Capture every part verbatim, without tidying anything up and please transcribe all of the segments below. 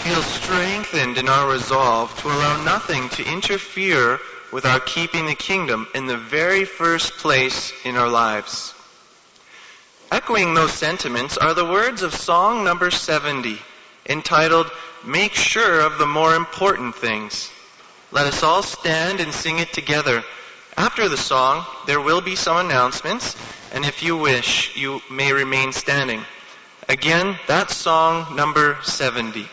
feel strengthened in our resolve to allow nothing to interfere with our keeping the kingdom in the very first place in our lives. Echoing those sentiments are the words of song number seventy, entitled, "Make Sure of the More Important Things." Let us all stand and sing it together. After the song, there will be some announcements, and if you wish, you may remain standing. Again, that's song number seventy.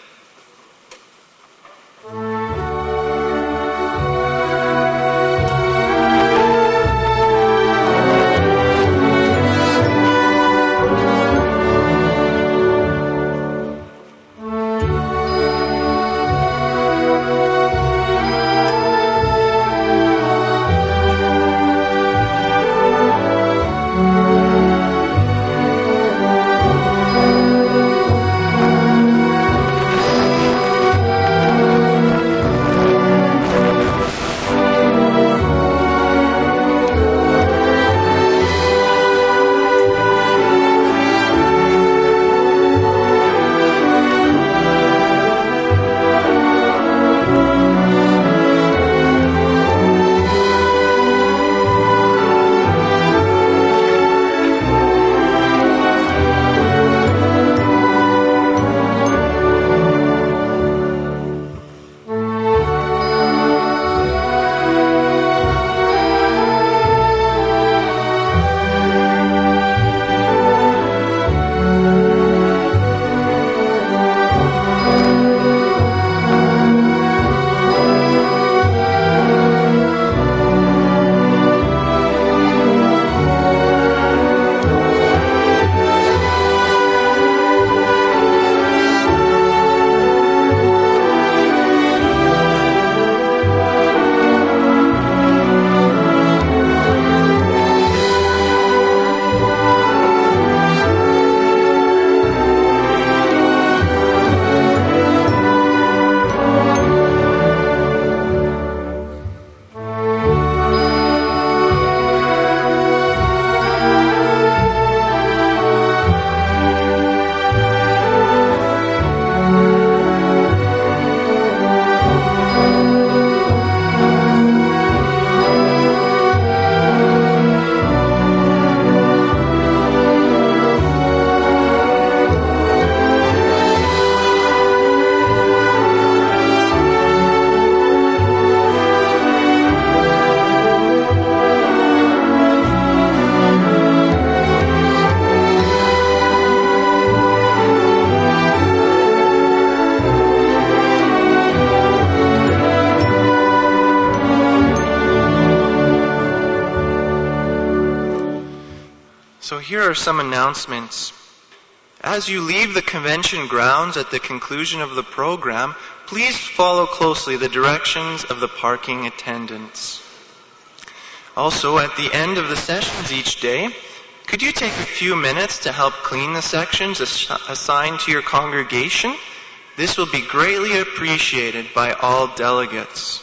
So here are some announcements. As you leave the convention grounds at the conclusion of the program, please follow closely the directions of the parking attendants. Also, at the end of the sessions each day, could you take a few minutes to help clean the sections ass- assigned to your congregation? This will be greatly appreciated by all delegates.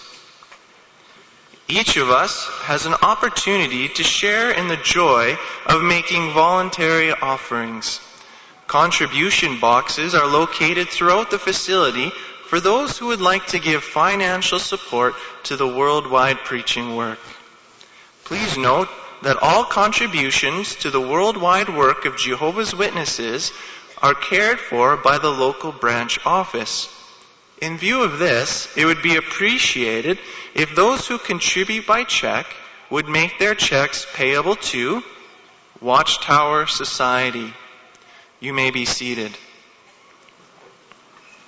Each of us has an opportunity to share in the joy of making voluntary offerings. Contribution boxes are located throughout the facility for those who would like to give financial support to the worldwide preaching work. Please note that all contributions to the worldwide work of Jehovah's Witnesses are cared for by the local branch office. In view of this, it would be appreciated if those who contribute by check would make their checks payable to Watchtower Society. You may be seated.